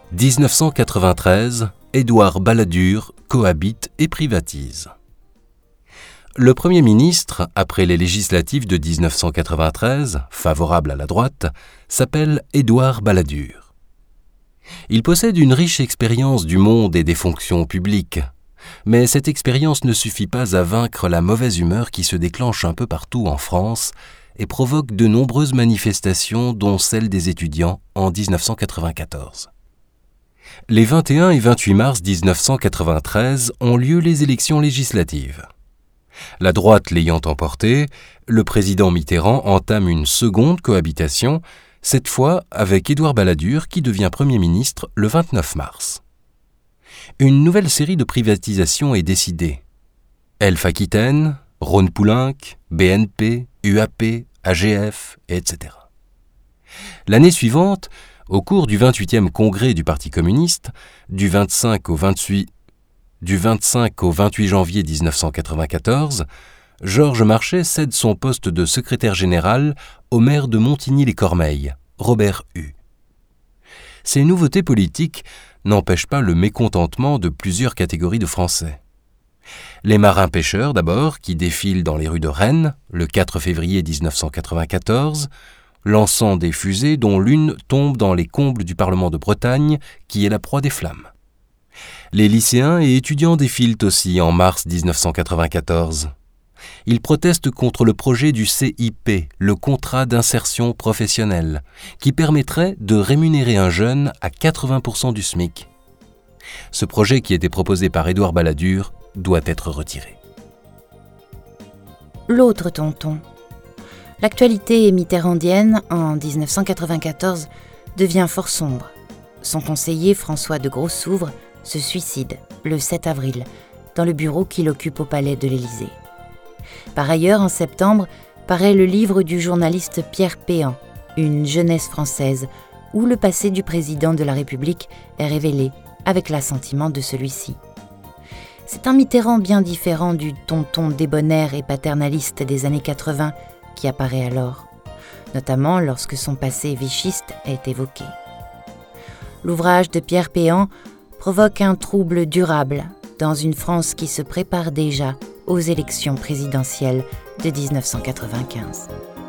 1993, Édouard Balladur cohabite et privatise. Le Premier ministre, après les législatives de 1993, favorable à la droite, s'appelle Édouard Balladur. Il possède une riche expérience du monde et des fonctions publiques, mais cette expérience ne suffit pas à vaincre la mauvaise humeur qui se déclenche un peu partout en France et provoque de nombreuses manifestations, dont celle des étudiants en 1994. Les 21 et 28 mars 1993 ont lieu les élections législatives. La droite l'ayant emporté, le président Mitterrand entame une seconde cohabitation, cette fois avec Édouard Balladur qui devient Premier ministre le 29 mars. Une nouvelle série de privatisations est décidée. Elf Aquitaine, Rhône-Poulenc, BNP, UAP, AGF, etc. L'année suivante, au cours du 28e congrès du Parti communiste, du 25 au 28 janvier 1994, Georges Marchais cède son poste de secrétaire général au maire de Montigny-les-Cormeilles, Robert Hue. Ces nouveautés politiques n'empêchent pas le mécontentement de plusieurs catégories de Français. Les marins-pêcheurs d'abord, qui défilent dans les rues de Rennes, le 4 février 1994, lançant des fusées dont l'une tombe dans les combles du Parlement de Bretagne, qui est la proie des flammes. Les lycéens et étudiants défilent aussi en mars 1994. Ils protestent contre le projet du CIP, le contrat d'insertion professionnelle, qui permettrait de rémunérer un jeune à 80% du SMIC. Ce projet qui était proposé par Édouard Balladur doit être retiré. L'autre tonton. L'actualité mitterrandienne, en 1994, devient fort sombre. Son conseiller François de Grossouvre se suicide le 7 avril dans le bureau qu'il occupe au palais de l'Élysée. Par ailleurs, en septembre, paraît le livre du journaliste Pierre Péan, Une jeunesse française, où le passé du président de la République est révélé avec l'assentiment de celui-ci. C'est un Mitterrand bien différent du tonton débonnaire et paternaliste des années 80 qui apparaît alors, notamment lorsque son passé vichiste est évoqué. L'ouvrage de Pierre Péan provoque un trouble durable dans une France qui se prépare déjà aux élections présidentielles de 1995.